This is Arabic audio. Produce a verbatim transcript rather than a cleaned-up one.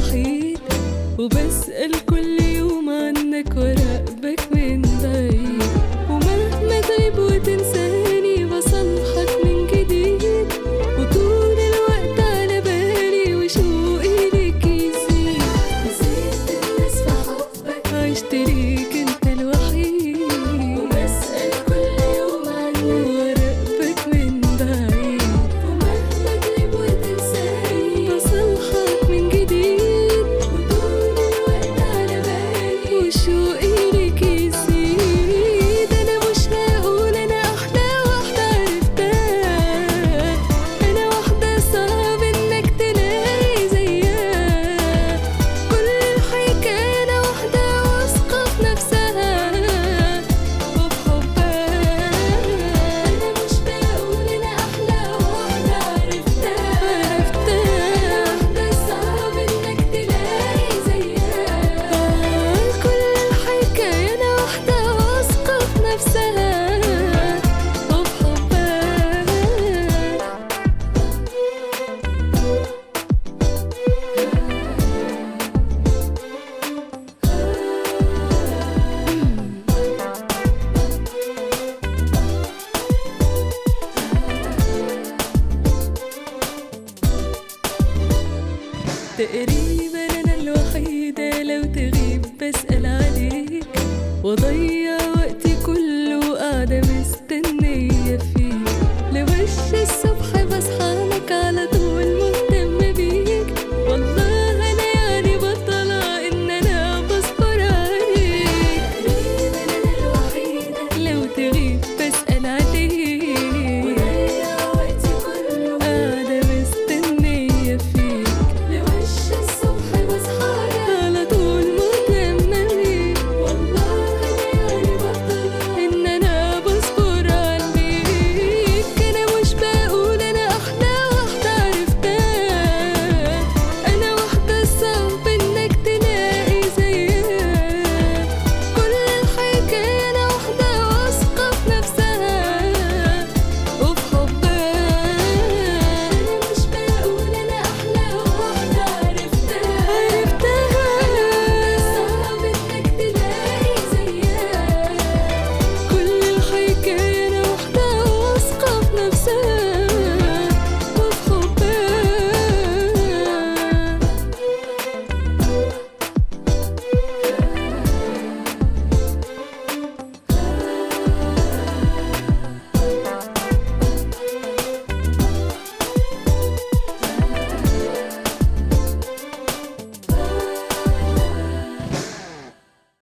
الوحيد، وبسأل كل يوم عنك وراقبك من بعيد، ومهما تغيب وتنساني بصالحك من جديد، وطول الوقت على بالي وشوقي ليك يزيد. نسيت الناس في حبك، عشت ليك انت الوحيد، وبسأل كل يوم عنك وراقبك من بعيد، ومهما تغيب وتنساني بصالحك من جديد، وطول الوقت على بالي وشوقي ليك يزيد. انا مش هقول انا احلى واحدة عرفتها، انا واحدة صعب انك تلاقي زيها، كل الحكاية انا واحدة واثقة في نفسها وفي حبها. انا مش بقول انا احلى واحدة عرفتها، عرفتها واحدة صعب انك تلاقي زيها، كل الحكاية انا واحدة واثقة في نفسها وفي حبها. تقريبا انا الوحيدة لو تغيب بسأل عليك، واضيع